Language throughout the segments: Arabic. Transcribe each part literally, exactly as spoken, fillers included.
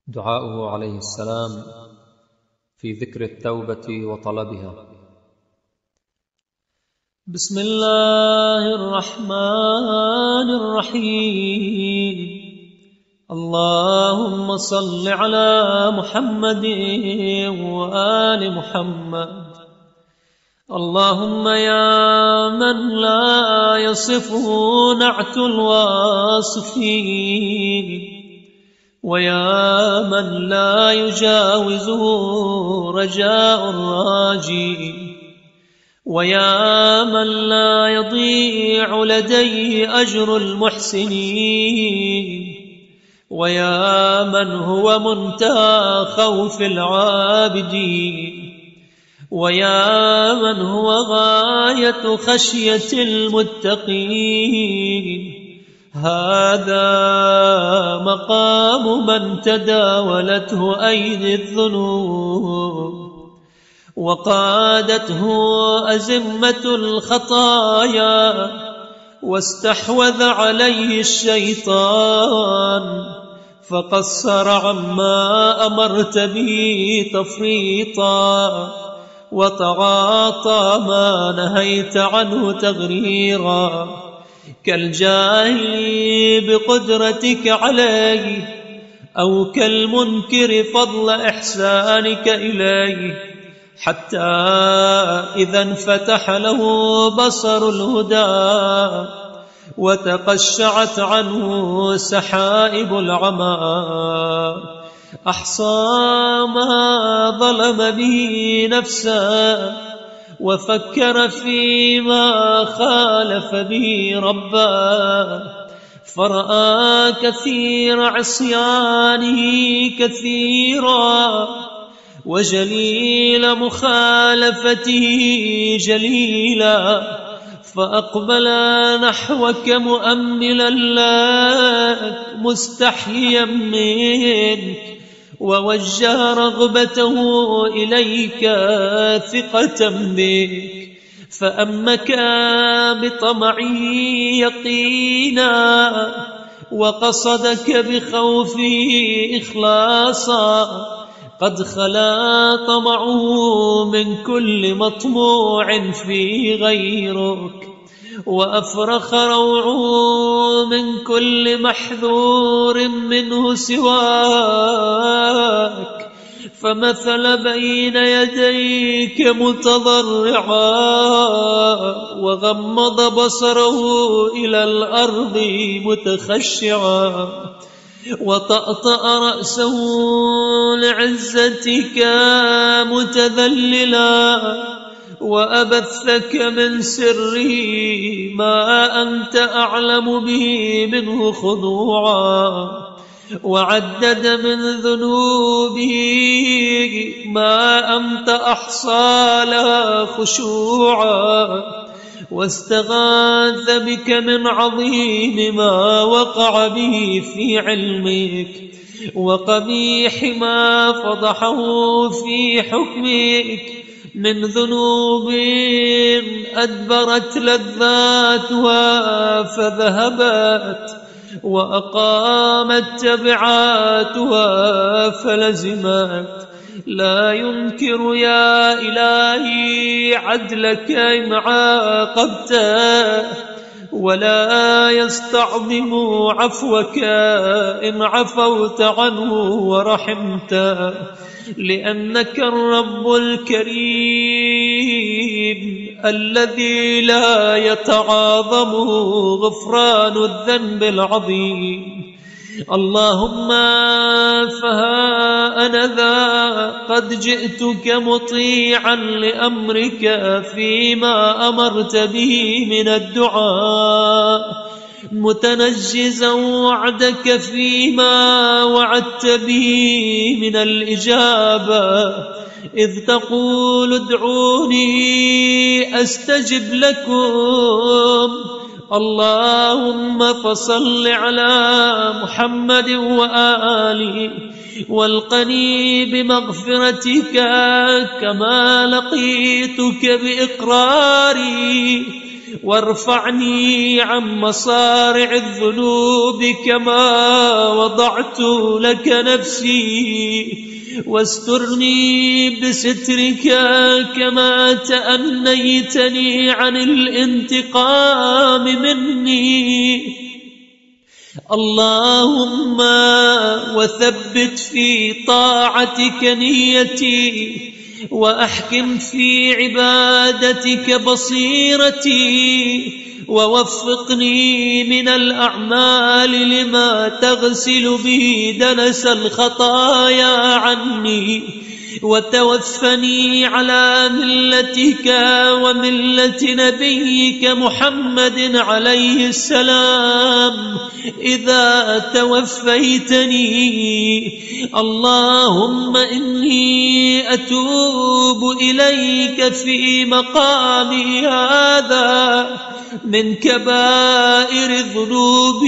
دعاؤه عليه السلام في ذكر التوبة وطلبها. بسم الله الرحمن الرحيم. اللهم صل على محمد وآل محمد. اللهم يا من لا يصفه نعت الواصفين، ويا من لا يجاوزه رجاء الراجين، ويا من لا يضيع لديه أجر المحسنين، ويا من هو منتهى خوف العابدين، ويا من هو غاية خشية المتقين، هذا مقام من تداولته أيدي الذنوب وقادته أزمة الخطايا واستحوذ عليه الشيطان فقصر عما أمرت به تفريطا وتعاطى ما نهيت عنه تغريرا، كالجاهل بقدرتك عليه أو كالمنكر فضل إحسانك إليه، حتى إذا انفتح له بصر الهدى وتقشعت عنه سحائب العمى أحصى ما ظلم به نفسه وفكر فيما خالف به ربه، فرأى كثير عصيانه كثيرا وجليل مخالفته جليلا، فأقبل نحوك مؤملا لك مستحيا منك، ووجه رغبته إليك ثقة بك، فأمك بطمعه يقينا وقصدك بخوفه إخلاصا، قد خلا طمعه من كل مطموع في غيرك، وأفرخ روعه من كل محذور منه سواك، فمثل بين يديك متضرعا وغمض بصره إلى الأرض متخشعا، وطأطأ رأسه لعزتك متذللا، وأبثك من سره ما أنت أعلم به منه خضوعا، وعدد من ذنوبه ما أنت أحصى لها خشوعا، واستغاث بك من عظيم ما وقع به في علمك وقبيح ما فضحه في حكمك من ذنوب أدبرت لذاتها فذهبت، وأقامت تبعاتها فلزمت. لا ينكر يا إلهي عدلك إن عاقبته، ولا يستعظم عفوك إن عفوت عنه ورحمته، لأنك الرب الكريم الذي لا يتعاظمه غفران الذنب العظيم. اللهم فها أنا ذا قد جئتك مطيعا لأمرك فيما أمرت به من الدعاء، متنجزا وعدك فيما وعدت به من الإجابة، إذ تقول ادعوني أستجب لكم. اللهم فصل على محمد وآله والقني بمغفرتك كما لقيتك بإقراري وارفعني عن مصارع الذنوب كما وضعت لك نفسي، واسترني بسترك كما تأنيتني عن الانتقام مني. اللهم وثبت في طاعتك نيتي، وأحكم في عبادتك بصيرتي، ووفقني من الأعمال لما تغسل به دنس الخطايا عني، وتوفني على ملتك وملة نبيك محمد عليه السلام إذا توفيتني. اللهم إني أتوب إليك في مقامي هذا من كبائر الذنوب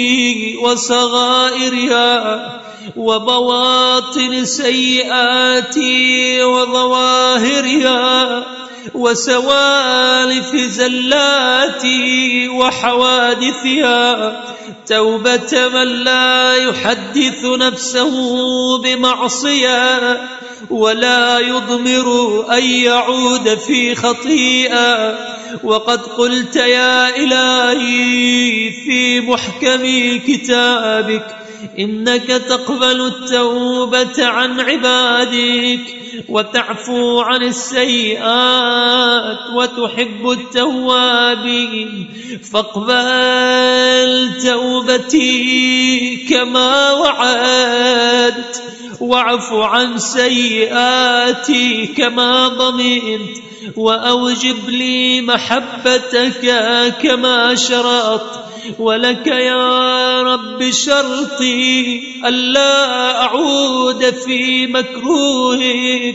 وصغائرها وبواطن سيئاتي وظواهرها وسوالف زلاتي وحوادثها، توبة من لا يحدث نفسه بمعصية ولا يضمر أن يعود في خطيئة. وقد قلت يا إلهي في محكم كتابك إنك تقبل التوبة عن عبادك وتعفو عن السيئات وتحب التوابين، فاقبل توبتي كما وعدت، واعف عن سيئاتي كما ضمنت، وأوجب لي محبتك كما شرطت. ولك يا رب شرطي ألا أعود في مكروهك،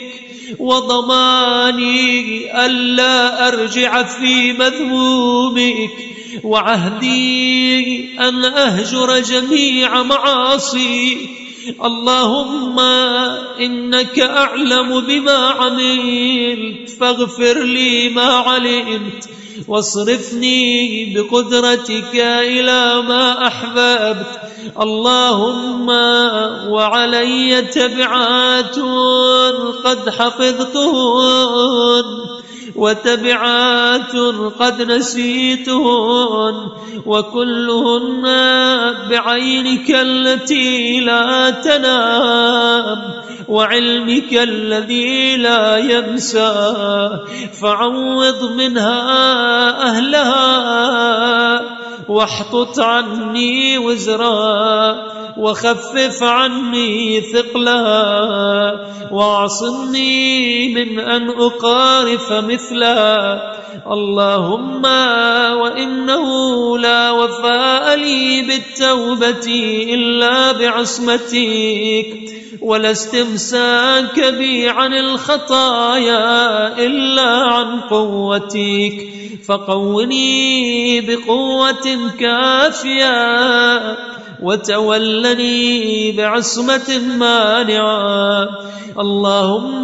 وضماني ألا أرجع في مذمومك، وعهدي أن أهجر جميع معاصيك. اللهم إنك أعلم بما عملت فاغفر لي ما علمت، واصرفني بقدرتك إلى ما أحببت. اللهم وعلي تبعات قد حفظتهن وتبعات قد نسيتهن، وكلهن بعينك التي لا تنام وعلمك الذي لا ينسى، فعوض منها أهلها واحطط عني وزرها، وخفف عني ثقلها، واعصمني من أن أقارف مثلها. اللهم وإنه لا وفاء لي بالتوبة إلا بعصمتك، ولا استمساك بي عن الخطايا إلا عن قوتك، فقوني بقوة كافية وتولني بعصمة مانعة. اللهم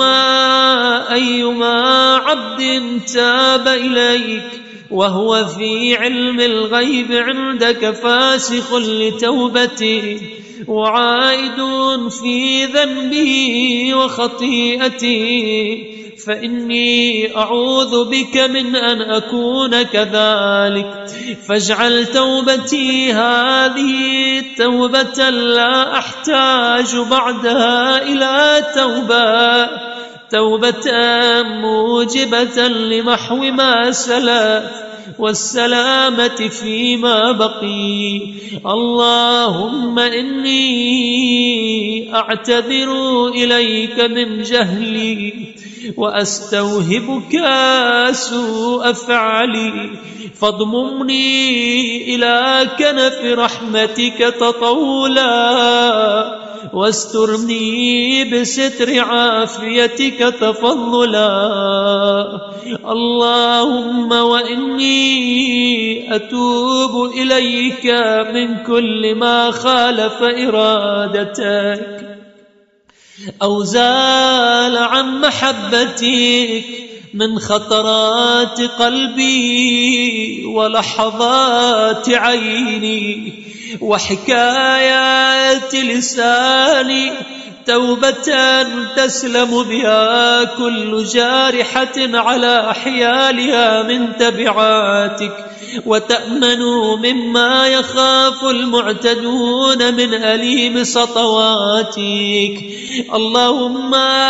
أيما عبد تاب إليك وهو في علم الغيب عندك فاسخ لتوبته وعائد في ذنبه وخطيئته، فإني أعوذ بك من أن أكون كذلك، فاجعل توبتي هذه توبة لا أحتاج بعدها إلى توبة، توبة موجبة لمحو ما سلف والسلامة فيما بقي. اللهم إني أعتذر إليك من جهلي وأستوهبك سوء فعلي، فاضممني إلى كنف رحمتك تطولا، واسترني بستر عافيتك تفضلا. اللهم وإني أتوب إليك من كل ما خالف إرادتك أو زال عن محبتك من خطرات قلبي ولحظات عيني وحكايات لساني، توبة تسلم بها كل جارحة على حيالها من تبعاتك، وتأمن مما يخاف المعتدون من أليم سطواتك. اللهم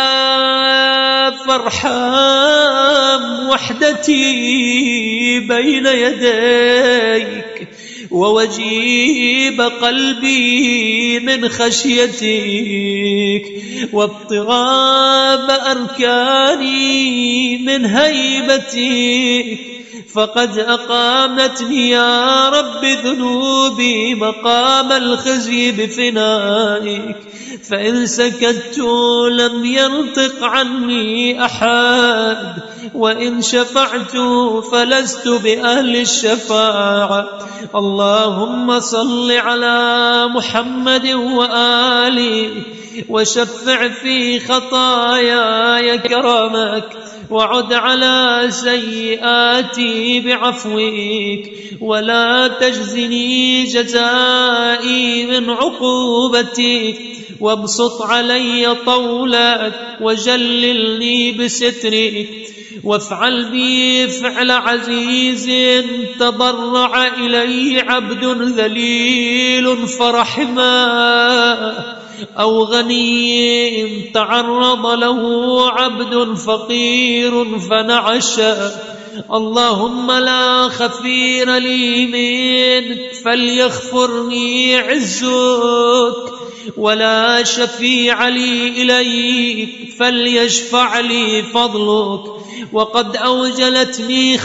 فارحم وحدتي بين يديك، ووجيب قلبي من خشيتك، واضطراب أركاني من هيبتك، فقد أقامتني يا رب ذنوبي مقام الخزي بفنائك، فإن سكت لم ينطق عني أحد، وإن شفعت فلست بأهل الشفاعة. اللهم صل على محمد وآله، وشفع في خطاياي كرمك، وعد على سيئاتي بعفوك، ولا تجزني جزائي من عقوبتك، وابسط علي طولك وجللني بسترك، وافعل بي فعل عزيز تضرع إليه عبد ذليل فرحما، أو غني تعرض له عبد فقير فنعشا. اللهم لا خفير لي منك فليغفرني عزك، ولا شفيع لي إليك فليشفع لي فضلك، وقد أوجلتني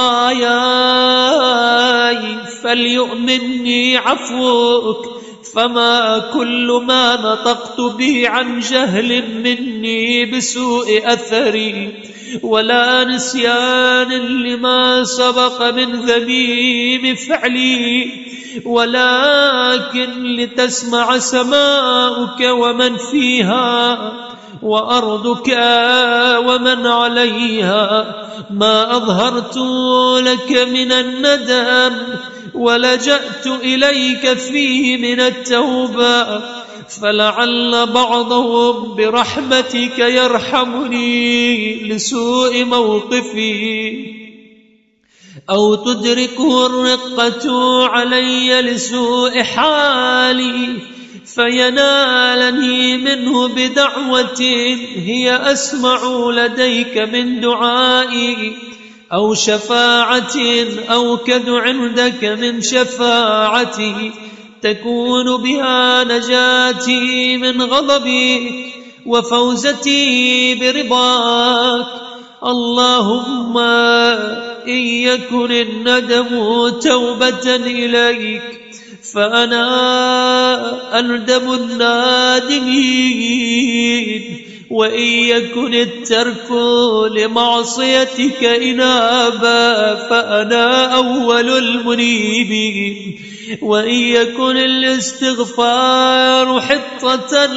خطاياي فليؤمني عفوك، فما كل ما نطقت به عن جهل مني بسوء أثري، ولا نسيان لما سبق من ذميم فعلي، ولكن لتسمع سماؤك ومن فيها، وأرضك ومن عليها، ما أظهرت لك من الندم ولجأت إليك فيه من التوبة، فلعل بعضهم برحمتك يرحمني لسوء موقفي، أو تدركه الرقة علي لسوء حالي، فينالني منه بدعوة هي أسمع لديك من دعائي، أو شفاعة أوكد عندك من شفاعتي، تكون بها نجاتي من غضبك وفوزتي برضاك. اللهم إن يكن الندم توبة إليك فأنا أندم النادمين، وإن يكن الترك لمعصيتك إنابا فأنا أول المنيبين، وإن يكن الاستغفار حطة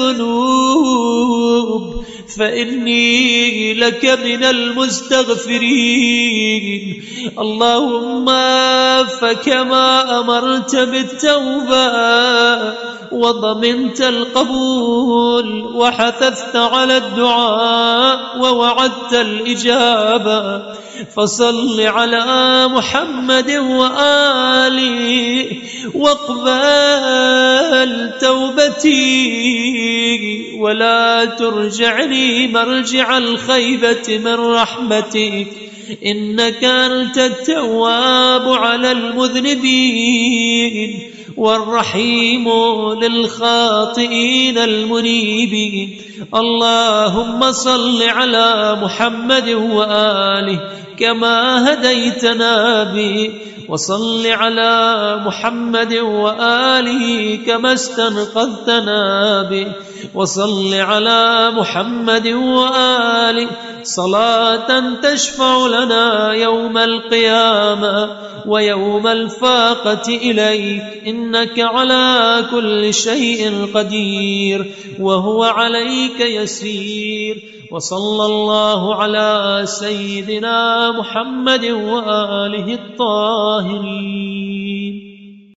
للذنوب فإني لك من المستغفرين. اللهم فكما أمرت بالتوبة وضمنت القبول وحثثت على الدعاء ووعدت الإجابة، فصل على محمد وآله واقبل توبتي، ولا ترجعني مرجع الخيبة من رحمتك، إنك أنت التواب على المذنبين والرحيم للخاطئين المنيبين. اللهم صل على محمد وآله كما هديتنا به، وصل على محمد وآله كما استنقذتنا به، وصل على محمد وآله صلاة تشفع لنا يوم القيامة ويوم الفاقة إليك، إنك على كل شيء قدير وهو عليك يسير. وصلى الله على سيدنا محمد وآله الطاهرين.